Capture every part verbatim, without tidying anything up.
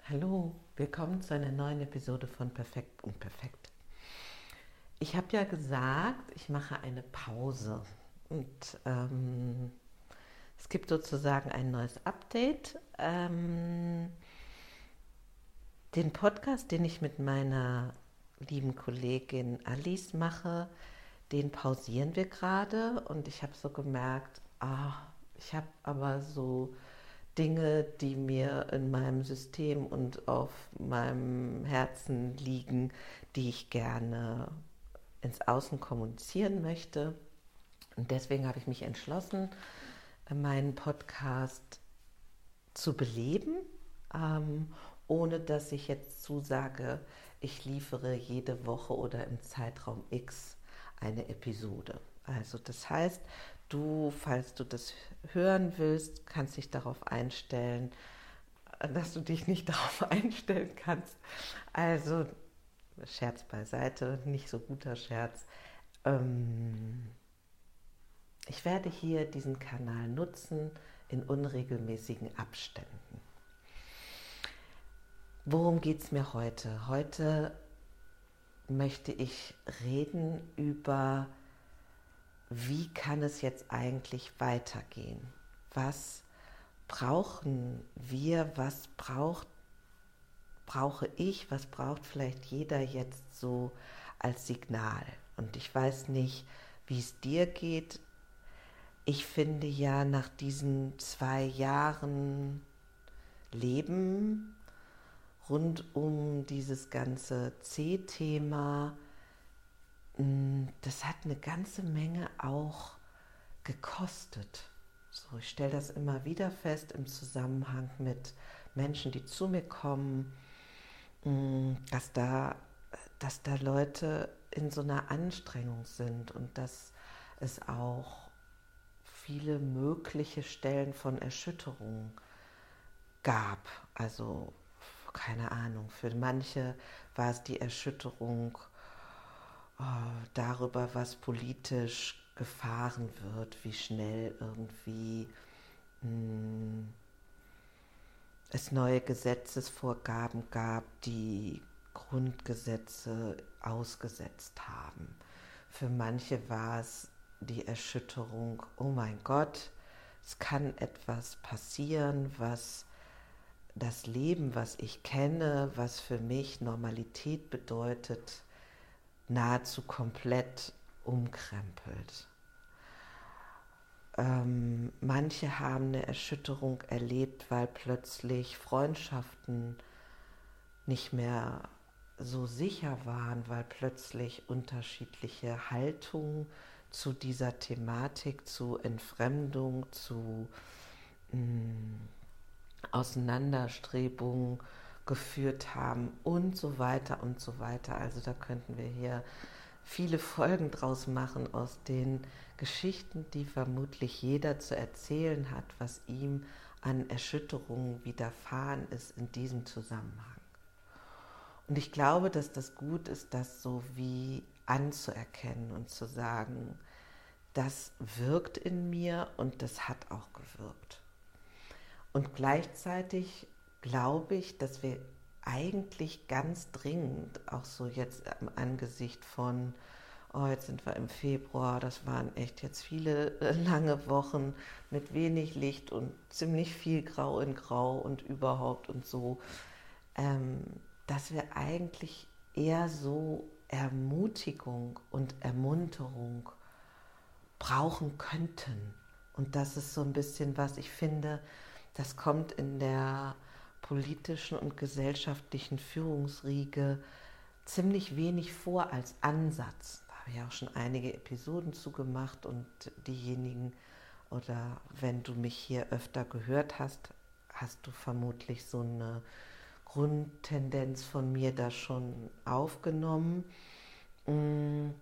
Hallo, willkommen zu einer neuen Episode von Perfekt und Perfekt. Ich habe ja gesagt, ich mache eine Pause und ähm, es gibt sozusagen ein neues Update. Ähm, den Podcast, den ich mit meiner lieben Kollegin Alice mache, den pausieren wir gerade und ich habe so gemerkt, ah, ich habe aber so Dinge, die mir in meinem System und auf meinem Herzen liegen, die ich gerne ins Außen kommunizieren möchte. Und deswegen habe ich mich entschlossen, meinen Podcast zu beleben, ähm, ohne dass ich jetzt zusage, ich liefere jede Woche oder im Zeitraum X eine Episode. Also das heißt, du, falls du das hören willst, kannst dich darauf einstellen, dass du dich nicht darauf einstellen kannst. Also Scherz beiseite, nicht so guter Scherz. Ähm, ich werde hier diesen Kanal nutzen in unregelmäßigen Abständen. Worum geht es mir heute? Heute möchte ich reden über, wie kann es jetzt eigentlich weitergehen? Was brauchen wir? Was braucht, brauche ich? Was braucht vielleicht jeder jetzt so als Signal? Und ich weiß nicht, wie es dir geht. Ich finde ja, nach diesen zwei Jahren Leben rund um dieses ganze C-Thema, das hat eine ganze Menge auch gekostet. So, ich stelle das immer wieder fest im Zusammenhang mit Menschen, die zu mir kommen, dass da, dass da Leute in so einer Anstrengung sind und dass es auch viele mögliche Stellen von Erschütterung gab. Also, keine Ahnung, für manche war es die Erschütterung oh, darüber, was politisch gefahren wird, wie schnell irgendwie mh, es neue Gesetzesvorgaben gab, die Grundgesetze ausgesetzt haben. Für manche war es die Erschütterung, oh mein Gott, es kann etwas passieren, was das Leben, was ich kenne, was für mich Normalität bedeutet, nahezu komplett umkrempelt. Ähm, manche haben eine Erschütterung erlebt, weil plötzlich Freundschaften nicht mehr so sicher waren, weil plötzlich unterschiedliche Haltungen zu dieser Thematik, zu Entfremdung, zu mh, Auseinanderstrebungen geführt haben und so weiter und so weiter. Also da könnten wir hier viele Folgen draus machen aus den Geschichten, die vermutlich jeder zu erzählen hat, was ihm an Erschütterungen widerfahren ist in diesem Zusammenhang. Und ich glaube, dass das gut ist, das so wie anzuerkennen und zu sagen, das wirkt in mir und das hat auch gewirkt. Und gleichzeitig glaube ich, dass wir eigentlich ganz dringend, auch so jetzt im Angesicht von, oh, jetzt sind wir im Februar, das waren echt jetzt viele lange Wochen mit wenig Licht und ziemlich viel Grau in Grau und überhaupt und so, ähm, dass wir eigentlich eher so Ermutigung und Ermunterung brauchen könnten. Und das ist so ein bisschen, was ich finde, das kommt in der politischen und gesellschaftlichen Führungsriege ziemlich wenig vor als Ansatz. Da habe ich auch schon einige Episoden zugemacht und diejenigen, oder wenn du mich hier öfter gehört hast, hast du vermutlich so eine Grundtendenz von mir da schon aufgenommen. Und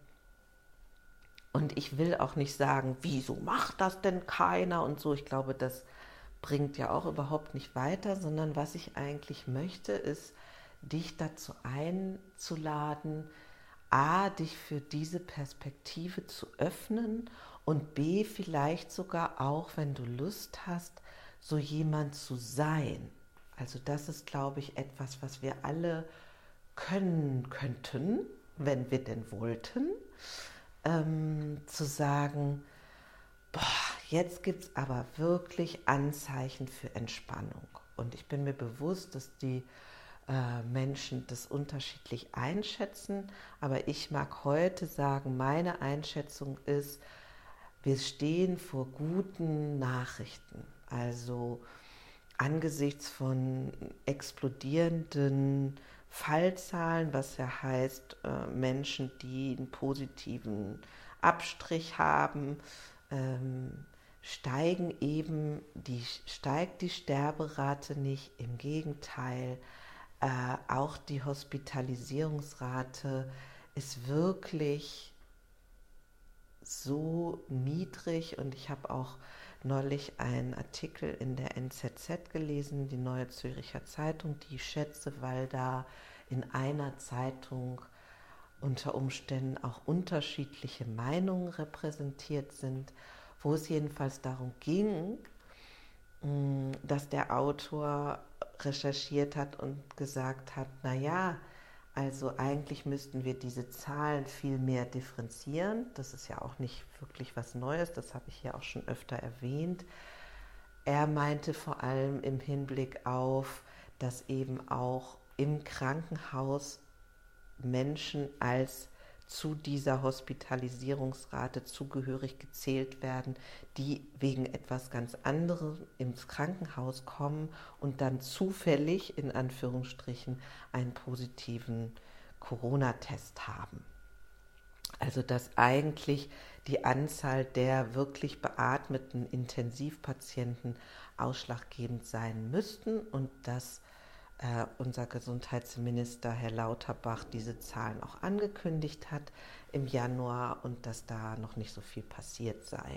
ich will auch nicht sagen, wieso macht das denn keiner und so. Ich glaube, das bringt ja auch überhaupt nicht weiter, sondern was ich eigentlich möchte, ist, dich dazu einzuladen, A, dich für diese Perspektive zu öffnen und B, vielleicht sogar auch, wenn du Lust hast, so jemand zu sein, Also das ist, glaube ich, etwas, was wir alle können könnten, wenn wir denn wollten, ähm, zu sagen, boah, jetzt gibt es aber wirklich Anzeichen für Entspannung. Und ich bin mir bewusst, dass die äh, Menschen das unterschiedlich einschätzen, aber ich mag heute sagen, meine Einschätzung ist, wir stehen vor guten Nachrichten. Also angesichts von explodierenden Fallzahlen, was ja heißt, äh, Menschen, die einen positiven Abstrich haben, ähm, steigen eben die, steigt die Sterberate nicht, im Gegenteil, äh, auch die Hospitalisierungsrate ist wirklich so niedrig, und ich habe auch neulich einen Artikel in der N Z Z gelesen, die Neue Zürcher Zeitung, die ich schätze, weil da in einer Zeitung unter Umständen auch unterschiedliche Meinungen repräsentiert sind, wo es jedenfalls darum ging, dass der Autor recherchiert hat und gesagt hat, naja, also eigentlich müssten wir diese Zahlen viel mehr differenzieren. Das ist ja auch nicht wirklich was Neues, das habe ich hier auch schon öfter erwähnt. Er meinte vor allem im Hinblick auf, dass eben auch im Krankenhaus Menschen als zu dieser Hospitalisierungsrate zugehörig gezählt werden, die wegen etwas ganz anderem ins Krankenhaus kommen und dann zufällig, in Anführungsstrichen, einen positiven Corona-Test haben. Also dass eigentlich die Anzahl der wirklich beatmeten Intensivpatienten ausschlaggebend sein müssten und dass äh, unser Gesundheitsminister Herr Lauterbach diese Zahlen auch angekündigt hat im Januar und dass da noch nicht so viel passiert sei.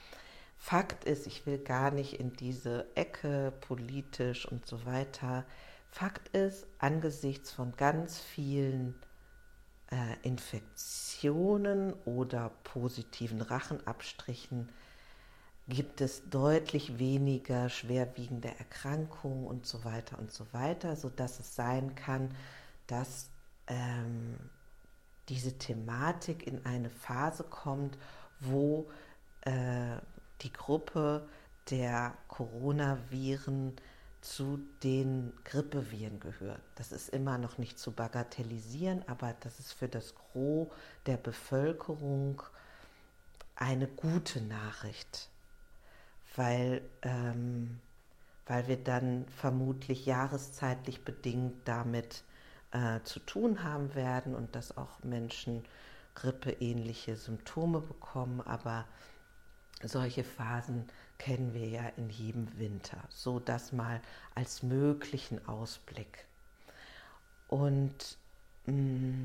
Fakt ist, ich will gar nicht in diese Ecke politisch und so weiter. Fakt ist, angesichts von ganz vielen äh, Infektionen oder positiven Rachenabstrichen gibt es deutlich weniger schwerwiegende Erkrankungen und so weiter und so weiter, sodass es sein kann, dass ähm, diese Thematik in eine Phase kommt, wo äh, die Gruppe der Coronaviren zu den Grippeviren gehört. Das ist immer noch nicht zu bagatellisieren, aber das ist für das Gros der Bevölkerung eine gute Nachricht, weil, ähm, weil wir dann vermutlich jahreszeitlich bedingt damit äh, zu tun haben werden und dass auch Menschen grippeähnliche Symptome bekommen, aber solche Phasen kennen wir ja in jedem Winter, so das mal als möglichen Ausblick. Und mh,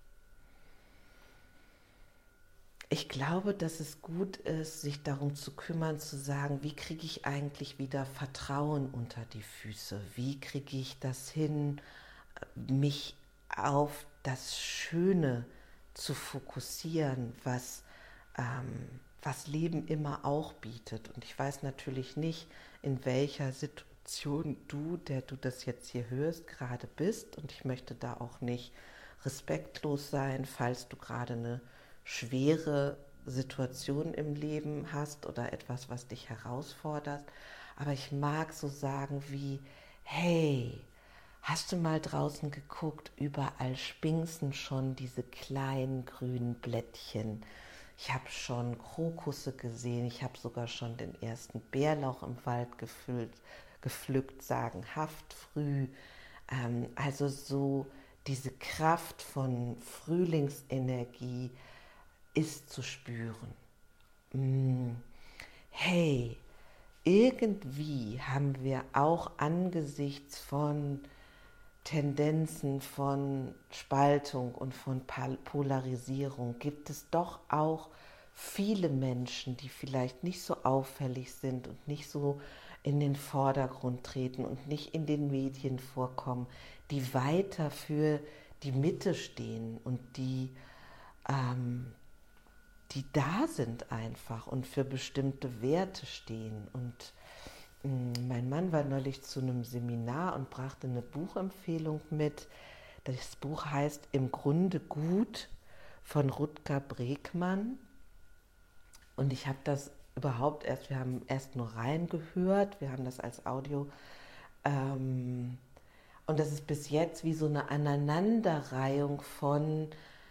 ich glaube, dass es gut ist, sich darum zu kümmern, zu sagen, wie kriege ich eigentlich wieder Vertrauen unter die Füße? Wie kriege ich das hin, mich auf das Schöne zu fokussieren, was, ähm, was Leben immer auch bietet? Und ich weiß natürlich nicht, in welcher Situation du, der du das jetzt hier hörst, gerade bist. Und ich möchte da auch nicht respektlos sein, falls du gerade eine schwere Situation im Leben hast oder etwas, was dich herausfordert. Aber ich mag so sagen wie, hey, hast du mal draußen geguckt, überall spinksen schon diese kleinen grünen Blättchen. Ich habe schon Krokusse gesehen, ich habe sogar schon den ersten Bärlauch im Wald gefüllt, gepflückt, sagenhaft früh. Ähm, also so diese Kraft von Frühlingsenergie ist zu spüren. Hm. Hey, irgendwie haben wir auch angesichts von Tendenzen von Spaltung und von Polarisierung, gibt es doch auch viele Menschen, die vielleicht nicht so auffällig sind und nicht so in den Vordergrund treten und nicht in den Medien vorkommen, die weiter für die Mitte stehen und die ähm, die da sind einfach und für bestimmte Werte stehen. Und Mein Mann war neulich zu einem Seminar und brachte eine Buchempfehlung mit. Das Buch heißt Im Grunde gut von Rutger Bregmann. Und ich habe das überhaupt erst, wir haben erst nur reingehört, wir haben das als Audio. Ähm, und das ist bis jetzt wie so eine Aneinanderreihung von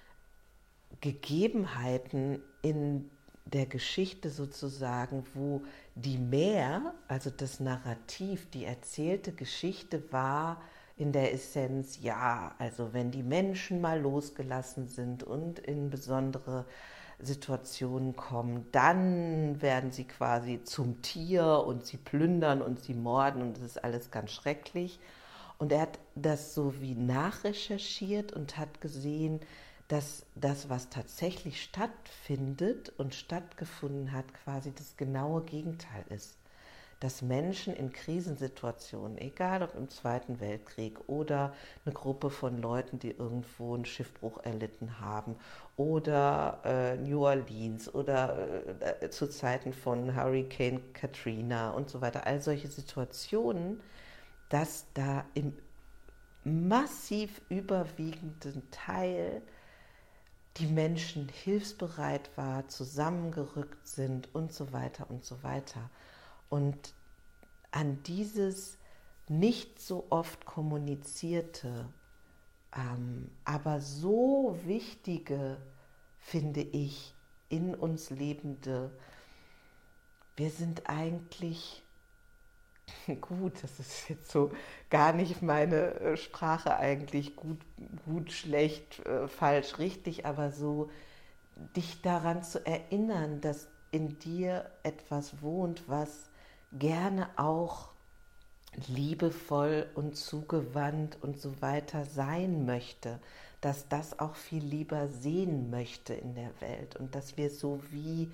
Gegebenheiten in der Geschichte sozusagen, wo die Mär, also das Narrativ, die erzählte Geschichte war in der Essenz, ja, also wenn die Menschen mal losgelassen sind und in besondere Situationen kommen, dann werden sie quasi zum Tier und sie plündern und sie morden und das ist alles ganz schrecklich. Und er hat das so wie nachrecherchiert und hat gesehen, dass das, was tatsächlich stattfindet und stattgefunden hat, quasi das genaue Gegenteil ist. Dass Menschen in Krisensituationen, egal ob im Zweiten Weltkrieg oder eine Gruppe von Leuten, die irgendwo einen Schiffbruch erlitten haben oder äh, New Orleans oder äh, zu Zeiten von Hurricane Katrina und so weiter, all solche Situationen, dass da im massiv überwiegenden Teil die Menschen hilfsbereit war, zusammengerückt sind und so weiter und so weiter. Und an dieses nicht so oft kommunizierte, ähm, aber so wichtige, finde ich, in uns lebende, wir sind eigentlich gut, das ist jetzt so gar nicht meine Sprache eigentlich, gut, gut, schlecht, äh, falsch, richtig, aber so dich daran zu erinnern, dass in dir etwas wohnt, was gerne auch liebevoll und zugewandt und so weiter sein möchte, dass das auch viel lieber sehen möchte in der Welt und dass wir so wie,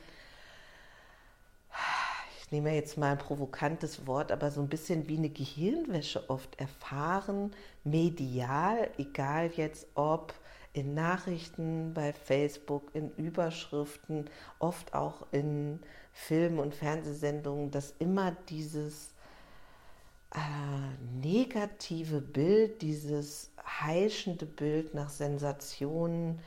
ich nehme jetzt mal ein provokantes Wort, aber so ein bisschen wie eine Gehirnwäsche oft erfahren, medial, egal jetzt ob in Nachrichten, bei Facebook, in Überschriften, oft auch in Film- und Fernsehsendungen, dass immer dieses äh, negative Bild, dieses heischende Bild nach Sensationen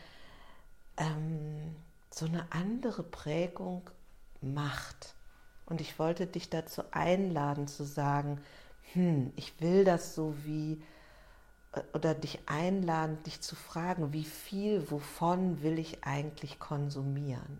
ähm, so eine andere Prägung macht. Und ich wollte dich dazu einladen zu sagen, hm, ich will das so wie, oder dich einladen, dich zu fragen, wie viel, wovon will ich eigentlich konsumieren?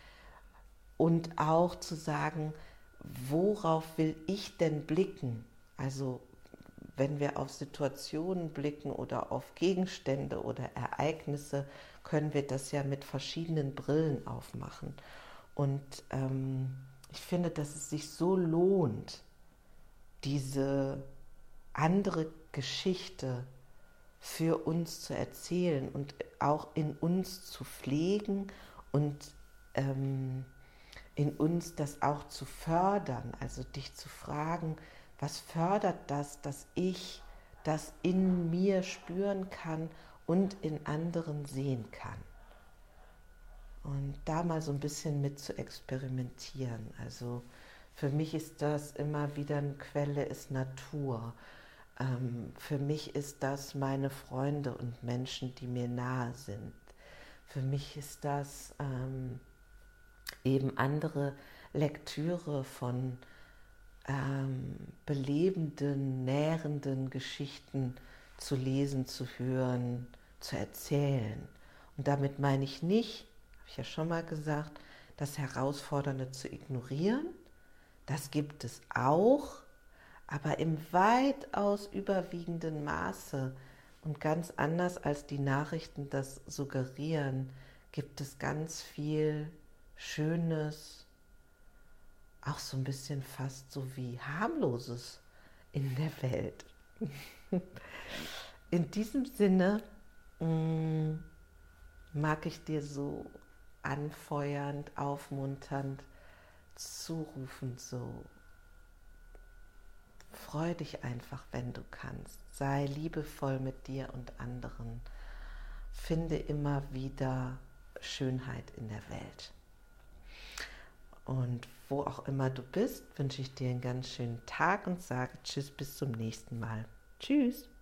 Und auch zu sagen, worauf will ich denn blicken? Also wenn wir auf Situationen blicken oder auf Gegenstände oder Ereignisse, können wir das ja mit verschiedenen Brillen aufmachen. Und ähm, ich finde, dass es sich so lohnt, diese andere Geschichte für uns zu erzählen und auch in uns zu pflegen und ähm, in uns das auch zu fördern, also dich zu fragen, was fördert das, dass ich das in mir spüren kann und in anderen sehen kann. Und da mal so ein bisschen mit zu experimentieren. Also für mich ist das immer wieder eine Quelle, ist Natur. Ähm, für mich ist das meine Freunde und Menschen, die mir nahe sind. Für mich ist das ähm, eben andere Lektüre von ähm, belebenden, nährenden Geschichten zu lesen, zu hören, zu erzählen. Und damit meine ich nicht, habe ich ja schon mal gesagt, das Herausfordernde zu ignorieren. Das gibt es auch, aber im weitaus überwiegenden Maße und ganz anders als die Nachrichten das suggerieren, gibt es ganz viel Schönes, auch so ein bisschen fast so wie Harmloses in der Welt. In diesem Sinne mh, mag ich dir so anfeuernd, aufmunternd zurufen, so freu dich einfach, wenn du kannst. Sei liebevoll mit dir und anderen. Finde immer wieder Schönheit in der Welt. Und wo auch immer du bist, wünsche ich dir einen ganz schönen Tag und sage Tschüss, bis zum nächsten Mal. Tschüss.